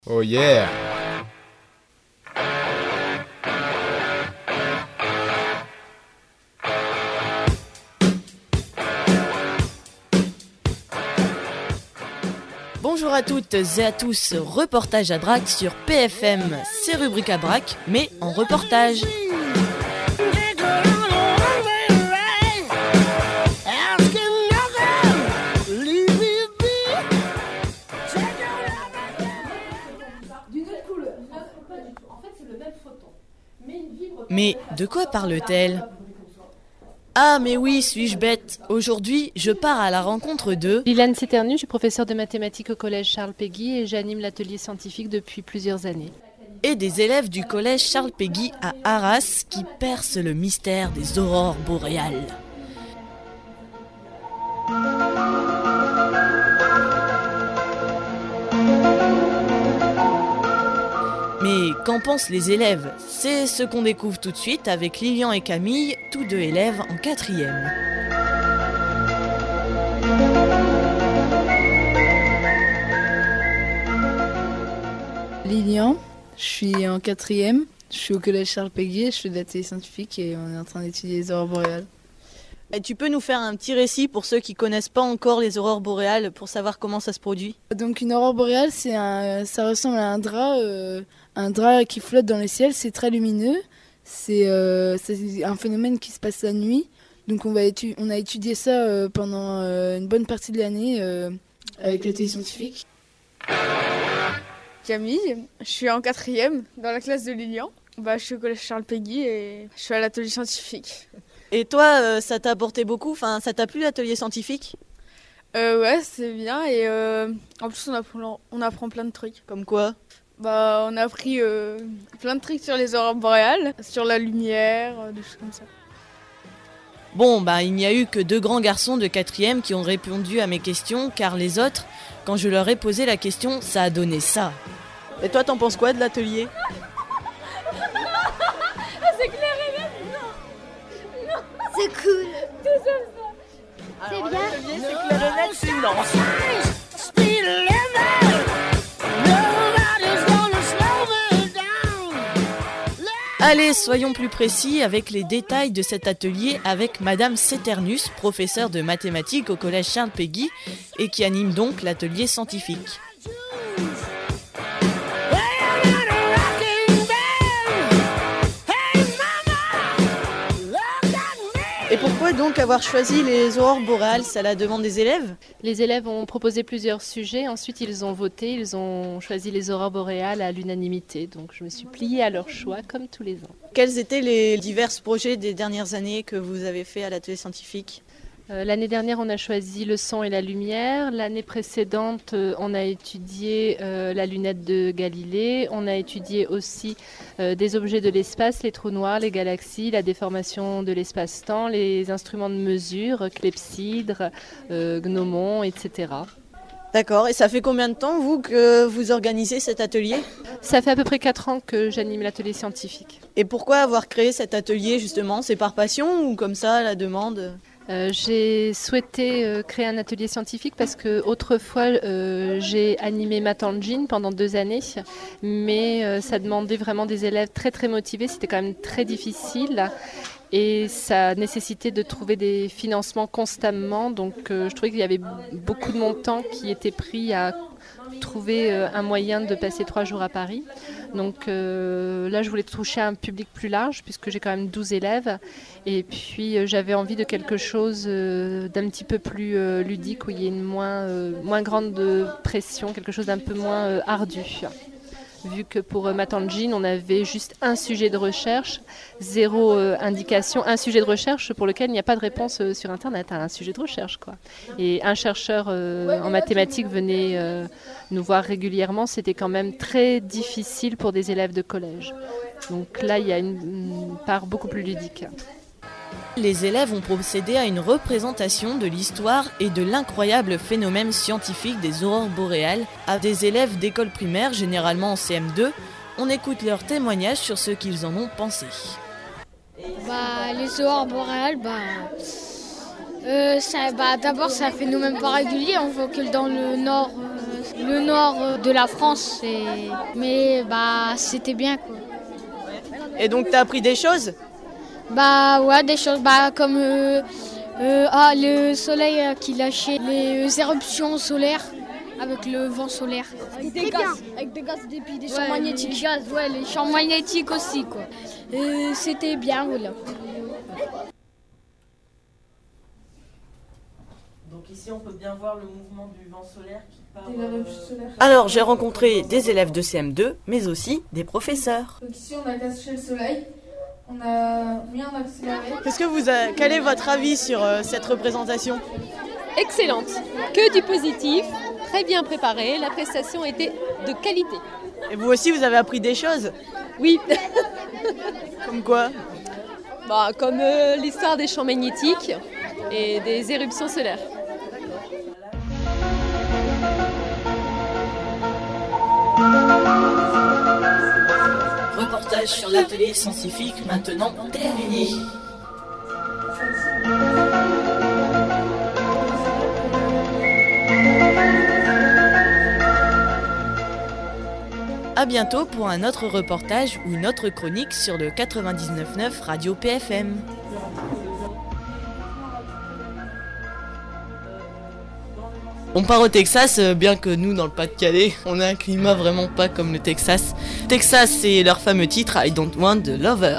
Oh yeah! Bonjour à toutes et à tous, reportage à Drac sur PFM, c'est rubrique à Drac, mais en reportage. Mais de quoi parle-t-elle ? Ah mais oui, suis-je bête ? Aujourd'hui, je pars à la rencontre de... Liliane Ceternus, je suis professeure de mathématiques au collège Charles Péguy et j'anime l'atelier scientifique depuis plusieurs années. Et des élèves du collège Charles Péguy à Arras qui percent le mystère des aurores boréales. Mais qu'en pensent les élèves ? C'est ce qu'on découvre tout de suite avec Lilian et Camille, tous deux élèves en 4e. Lilian, je suis en 4e, je suis au collège Charles Péguy, je fais de l'atelier scientifique et on est en train d'étudier les aurores boréales. Et tu peux nous faire un petit récit pour ceux qui connaissent pas encore les aurores boréales pour savoir comment ça se produit ? Donc une aurore boréale, ça ressemble à un drap qui flotte dans le ciel, c'est très lumineux, c'est un phénomène qui se passe la nuit. Donc on a étudié ça pendant une bonne partie de l'année avec l'atelier scientifique. Camille, je suis en 4e dans la classe de Lilian. Je suis au collège Charles Péguy et je suis à l'atelier scientifique. Et toi, ça t'a apporté beaucoup ? Enfin, ça t'a plu l'atelier scientifique ? Ouais, c'est bien et en plus on apprend plein de trucs. Comme quoi ? On a appris plein de trucs sur les aurores boréales, sur la lumière, des choses comme ça. Bon, il n'y a eu que 2 grands garçons de 4e qui ont répondu à mes questions, car les autres, quand je leur ai posé la question, ça a donné ça. Et toi, t'en penses quoi de l'atelier ? C'est clair et net, non. C'est cool. Tout ça. C'est bien. L'atelier, c'est clair et net, c'est non. Allez, soyons plus précis avec les détails de cet atelier avec Madame Ceternus, professeure de mathématiques au collège Charles Péguy et qui anime donc l'atelier scientifique. Et pourquoi donc avoir choisi les aurores boréales ? C'est à la demande des élèves ? Les élèves ont proposé plusieurs sujets, ensuite ils ont voté, ils ont choisi les aurores boréales à l'unanimité. Donc je me suis pliée à leur choix comme tous les ans. Quels étaient les divers projets des dernières années que vous avez fait à l'atelier scientifique ? L'année dernière, on a choisi le son et la lumière. L'année précédente, on a étudié la lunette de Galilée. On a étudié aussi des objets de l'espace, les trous noirs, les galaxies, la déformation de l'espace-temps, les instruments de mesure, clepsydre, gnomon, etc. D'accord. Et ça fait combien de temps, vous, que vous organisez cet atelier ? Ça fait à peu près 4 ans que j'anime l'atelier scientifique. Et pourquoi avoir créé cet atelier, justement ? C'est par passion ou comme ça, à la demande ? J'ai souhaité créer un atelier scientifique parce que autrefois j'ai animé Matangine pendant 2 années, mais ça demandait vraiment des élèves très très motivés, c'était quand même très difficile et ça nécessitait de trouver des financements constamment, donc je trouvais qu'il y avait beaucoup de mon temps qui était pris à trouver un moyen de passer 3 jours à Paris. Donc là, je voulais toucher un public plus large puisque j'ai quand même 12 élèves. Et puis, j'avais envie de quelque chose d'un petit peu plus ludique où il y ait une moins grande pression, quelque chose d'un peu moins ardu. Vu que pour Matangine, on avait juste un sujet de recherche, 0 indication, un sujet de recherche pour lequel il n'y a pas de réponse sur Internet, un sujet de recherche, quoi. Et un chercheur en mathématiques venait nous voir régulièrement, c'était quand même très difficile pour des élèves de collège. Donc là, il y a une part beaucoup plus ludique. Les élèves ont procédé à une représentation de l'histoire et de l'incroyable phénomène scientifique des aurores boréales à des élèves d'école primaire, généralement en CM2. On écoute leurs témoignages sur ce qu'ils en ont pensé. Les aurores boréales, d'abord c'est un phénomène pas régulier, on voit que dans le nord le nord de la France. Mais c'était bien quoi. Et donc t'as appris des choses? Ouais, des choses comme le soleil qui lâchait les éruptions solaires avec le vent solaire. Avec des gaz, des champs magnétiques. Les champs magnétiques aussi quoi. C'était bien voilà. Donc ici on peut bien voir le mouvement du vent solaire qui part. Alors j'ai rencontré des élèves de CM2 mais aussi des professeurs. Donc ici on a caché le soleil, on a mis un accéléré. Quel est votre avis sur cette représentation? Excellente, que du positif, très bien préparé, la prestation était de qualité. Et vous aussi vous avez appris des choses? Oui. Comme quoi? Comme l'histoire des champs magnétiques et des éruptions solaires. Reportage sur l'atelier scientifique maintenant terminé. À bientôt pour un autre reportage ou une autre chronique sur le 99.9 Radio PFM. On part au Texas, bien que nous, dans le Pas-de-Calais, on a un climat vraiment pas comme le Texas. Texas, c'est leur fameux titre I Don't Want the Lover.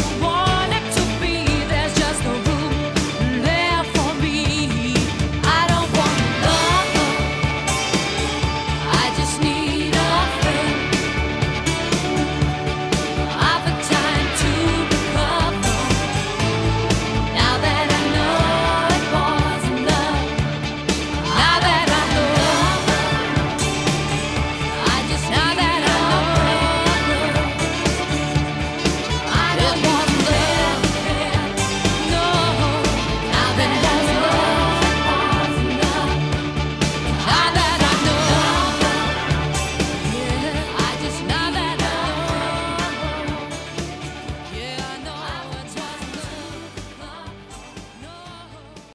one.